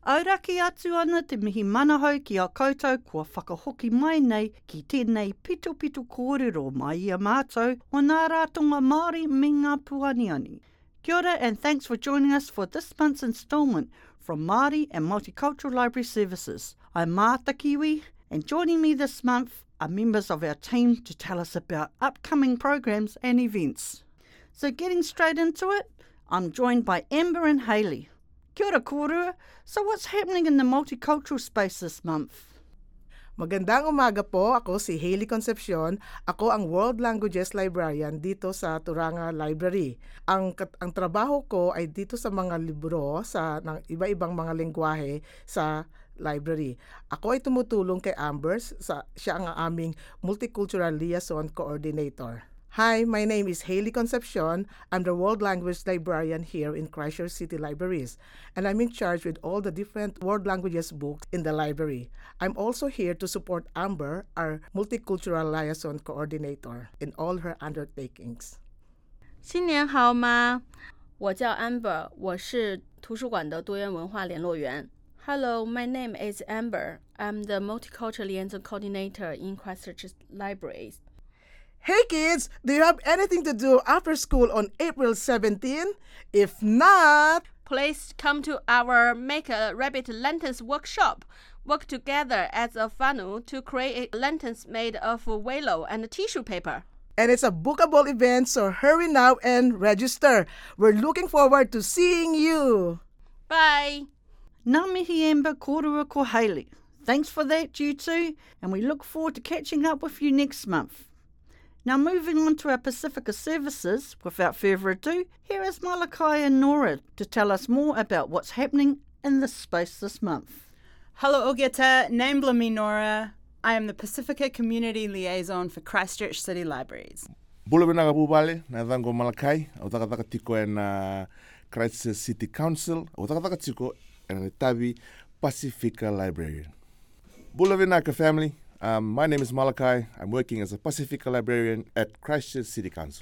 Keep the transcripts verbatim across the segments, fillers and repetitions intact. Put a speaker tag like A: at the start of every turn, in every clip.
A: Auraki atu ana te mihi manahau ki a koutou kua whakahoki mai nei ki tēnei pito pito kōrero mai ia mātou o nā rātonga Māori me ngā puaniani. Kia ora and thanks for joining us for this month's instalment from Māori and Multicultural Library Services. I'm Martha Kiwi, and joining me this month are members of our team to tell us about upcoming programs and events. So getting straight into it, I'm joined by Amber and Hayley. Kia ora kōrua. So what's happening in the multicultural space this month?
B: Magandang umaga po. Ako si Hayley Concepcion. Ako ang World Languages Librarian dito sa Turanga Library. Ang, ang trabaho ko ay dito sa mga libro sa ng iba-ibang mga lengguwahe sa library. Ako ay tumutulong kay Amber, sa, siya ang aming Multicultural Liaison Coordinator. Hi, my name is Hayley Concepcion. I'm the World Language Librarian here in Christchurch City Libraries, and I'm in charge with all the different world languages books in the library. I'm also here to support Amber, our Multicultural Liaison Coordinator, in all her undertakings.
C: 新年好吗？我叫 Amber， 我是图书馆的多元文化联络员。Hello, my name is Amber. I'm the Multicultural Liaison Coordinator in Christchurch Libraries.
B: Hey kids, do you have anything to do after school on April seventeenth? If not,
C: please come to our Make a Rabbit Lanterns workshop. Work together as a funnel to create lanterns made of willow and tissue paper.
B: And it's a bookable event, so hurry now and register. We're looking forward to seeing you.
C: Bye.
A: Ngā mihi Amber, kōrua ko Hayley. Thanks for that, you two, and we look forward to catching up with you next month. Now moving on to our Pacifica services, without further ado, here is Malakai and Nora to tell us more about what's happening in this space this month.
D: Hello Ogeta, Nambla me Nora. I am the Pacifica Community Liaison for Christchurch City Libraries.
E: Bula benaga bubale, na dango Malakai, o takataka tiko e na Christchurch City Council, o takataka tiko e na tabi Pacifica Librarian. Bula benaga family. Um, my name is Malakai. I'm working as a Pacifica librarian at Christchurch City Council.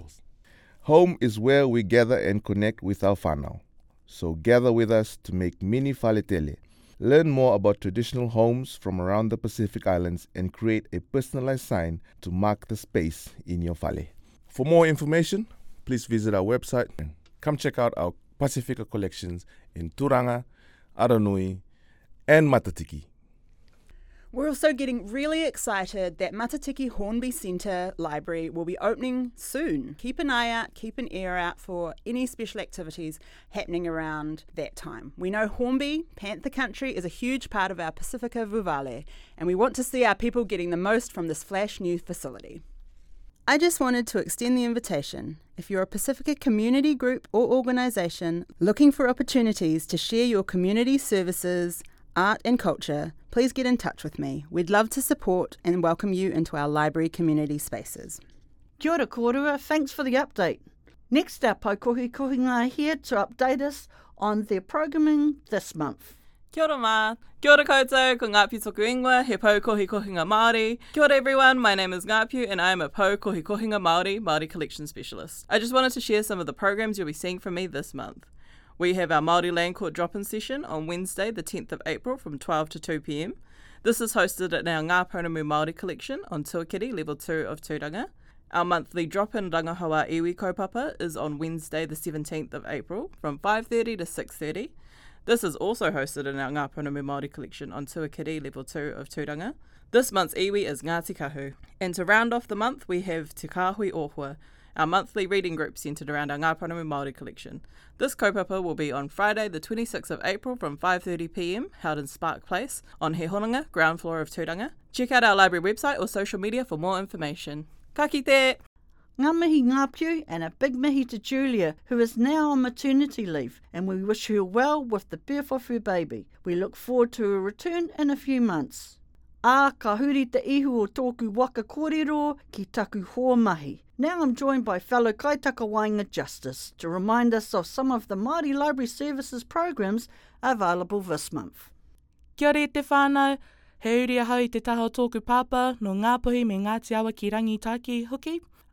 E: Home is where we gather and connect with our whānau. So gather with us to make mini faletele. Learn more about traditional homes from around the Pacific Islands and create a personalized sign to mark the space in your fale. For more information, please visit our website and come check out our Pacifica collections in Turanga, Aranui, and Matatiki.
D: We're also getting really excited that Matatiki Hornby Centre Library will be opening soon. Keep an eye out, keep an ear out for any special activities happening around that time. We know Hornby, Panther Country, is a huge part of our Pacifica Vuvale, and we want to see our people getting the most from this flash new facility. I just wanted to extend the invitation. If you're a Pacifica community group or organisation looking for opportunities to share your community services, art and culture, please get in touch with me. We'd love to support and welcome you into our library community spaces.
A: Kia ora kōrua, thanks for the update. Next up, Aikohi Kohinga here to update us on their programming this month.
F: Kia ora mā. Kia ora koutou, ko Ngāpio Toku Ingoa, he Pou Kohi Kohinga Māori. Kia ora everyone, my name is Ngāpio and I am a Pou Kohi Kohinga Māori, Māori Collection Specialist. I just wanted to share some of the programs you'll be seeing from me this month. We have our Māori Land Court drop-in session on Wednesday, the tenth of April from twelve to two p.m. This is hosted at our Ngā Pounamu Māori collection on Tuakiri, Level two of Tūranga. Our monthly drop-in Rangahawa Iwi kaupapa is on Wednesday, the seventeenth of April from five thirty to six thirty. This is also hosted in our Ngā Pounamu Māori collection on Tuakiri, Level two of Tūranga. This month's iwi is Ngāti Kahu. And to round off the month, we have Te Kāhui Ohua, our monthly reading group centred around our Ngā Pounamu Māori collection. This kaupapa will be on Friday the twenty-sixth of April from five thirty p.m, held in Spark Place on He Honanga, ground floor of Tūranga. Check out our library website or social media for more information. Ka kite!
A: Ngā mihi Ngāpio, and a big mihi to Julia, who is now on maternity leave, and we wish her well with the birth of her baby. We look forward to her return in a few months. Ā, ka huri te ihu o tōku waka kōrero ki taku hoa mahi. Now I'm joined by fellow Kaitaka Wainga Justice to remind us of some of the Māori Library Services programs available this month.
G: Kia ora te whānau, he uri ahau i te taha o tōku pāpā no Ngāpuhi me Ngāti Awa ki Rangitaki hoki.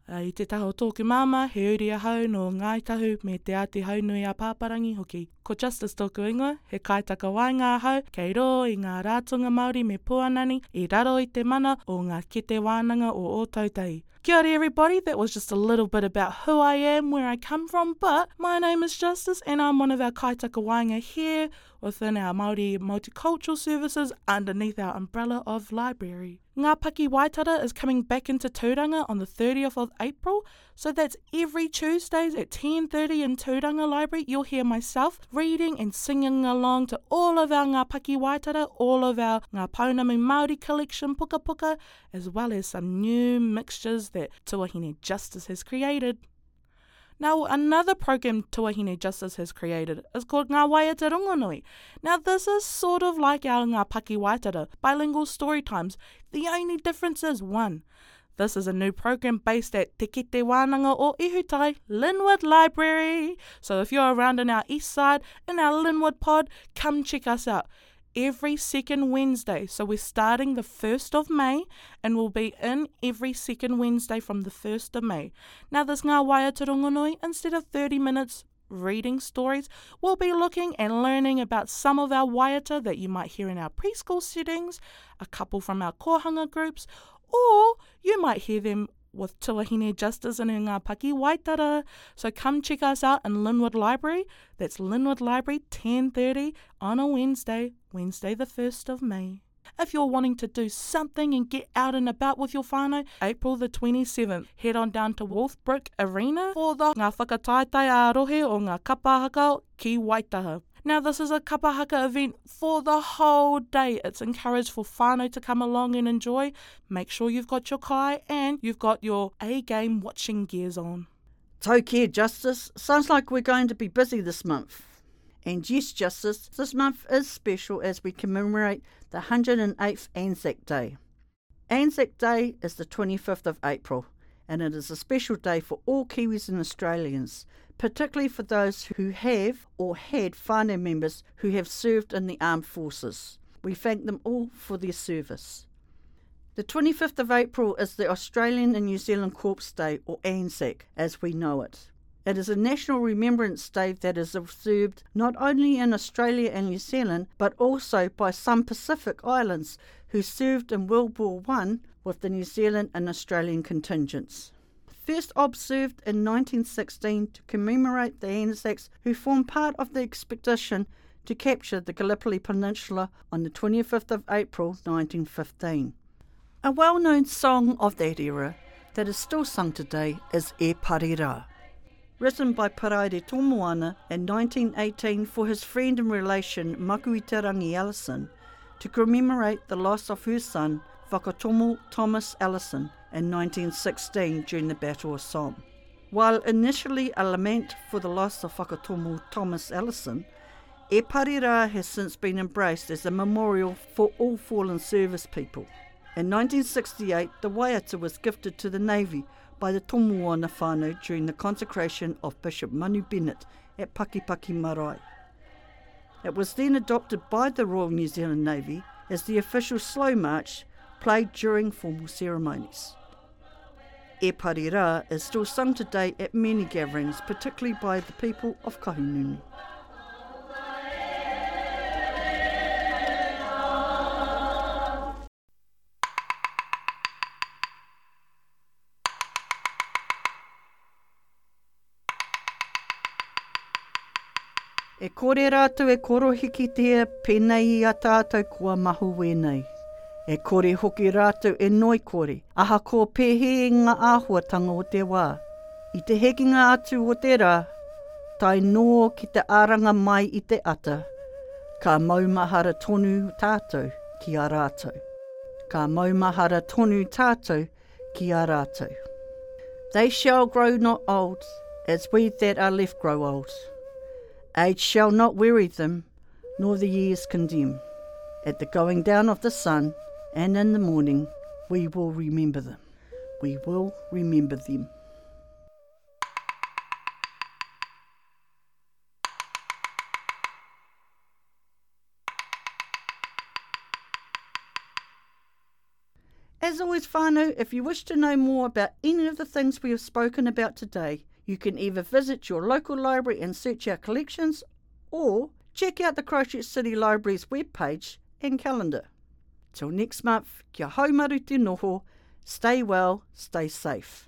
G: Uh, I te taho tōku māma, he uri ahau no ngai tahu me te ati haunui a pāparangi hoki. Ko Justice tōku ingoa, he kaitaka wainga ahau, kei ro i ngā rātunga Māori me Puanani, i raro i te mana o ngā kete wānanga o Ōtautahi. Kia ora everybody, that was just a little bit about who I am, where I come from, but my name is Justice and I'm one of our kaitaka wainga here within our Māori Multicultural Services underneath our umbrella of library. Ngā Paki Waitara is coming back into Tūranga on the thirtieth of April, so that's every Tuesdays at ten thirty in Tūranga Library. You'll hear myself reading and singing along to all of our Ngā Paki Waitara, all of our Ngā Pounamu Māori collection puka puka, as well as some new mixtures that Tuahine Justice has created. Now, another program Tuahine Justice has created is called Ngā Waiata Rongonui. Now, this is sort of like our Ngā Paki Waitara, bilingual story times. The only difference is one. This is a new program based at Te Kete Wānanga o Ihutai, Linwood Library. So if you're around in our east side, in our Linwood pod, come check us out. Every second Wednesday. So we're starting the first of May and we'll be in every second Wednesday from the first of May. Now this Ngā Waiata Rongonui, instead of thirty minutes reading stories, we'll be looking and learning about some of our waiata that you might hear in our preschool settings, a couple from our kohanga groups, or you might hear them with Tuahine Justice and Ngā Paki Waitara. So come check us out in Linwood Library. That's Linwood Library, ten thirty on a Wednesday, Wednesday the first of May. If you're wanting to do something and get out and about with your whānau, April the twenty-seventh, head on down to Wolfbrook Arena for the Ngā Whakataetai Ārohe o Ngā Kapahaka ki Waitaha. Now, this is a kapahaka event for the whole day. It's encouraged for whānau to come along and enjoy. Make sure you've got your kai and you've got your A-game watching gears on.
A: Tau care, Justice. Sounds like we're going to be busy this month. And yes, Justice, this month is special as we commemorate the one hundred eighth Anzac Day. Anzac Day is the twenty-fifth of April, and it is a special day for all Kiwis and Australians, particularly for those who have or had whānau members who have served in the armed forces. We thank them all for their service. The twenty-fifth of April is the Australian and New Zealand Corpse Day, or ANZAC, as we know it. It is a national remembrance day that is observed not only in Australia and New Zealand, but also by some Pacific islands who served in World War One with the New Zealand and Australian contingents. First observed in nineteen sixteen to commemorate the Anzacs who formed part of the expedition to capture the Gallipoli Peninsula on the twenty-fifth of April nineteen fifteen. A well-known song of that era that is still sung today is E Parira, written by Paraire Tomoana in nineteen eighteen for his friend and relation Makuiterangi Ellison to commemorate the loss of her son Whakatomo Thomas Ellison in nineteen sixteen during the Battle of Somme. While initially a lament for the loss of Whakatomo Thomas Ellison, E Parira has since been embraced as a memorial for all fallen service people. In nineteen sixty-eight, the waiata was gifted to the Navy by the Tomoana whānau during the consecration of Bishop Manu Bennett at Pakipaki Marae. It was then adopted by the Royal New Zealand Navy as the official slow march played during formal ceremonies. E Parira is still sung today at many gatherings, particularly by the people of Kahungunu. E kore rātou e korohiki tea pēnei i a tātou kua mahu wēnei. E kore hoki rātou e noi kore, aha ko pēhe ngā āhuatanga o te wā. I te hekinga atu o te rā, tai nō ki te āranga mai i te ata, ka maumahara tonu tātou ki a rātou. Ka maumahara tonu tātou ki a rātou. They shall grow not old, as we that are left grow old. Age shall not weary them, nor the years condemn. At the going down of the sun, and in the morning, we will remember them. We will remember them. As always, whānau, if you wish to know more about any of the things we have spoken about today, you can either visit your local library and search our collections, or check out the Christchurch City Library's webpage and calendar. Till next month, kia haumaru te noho, stay well, stay safe.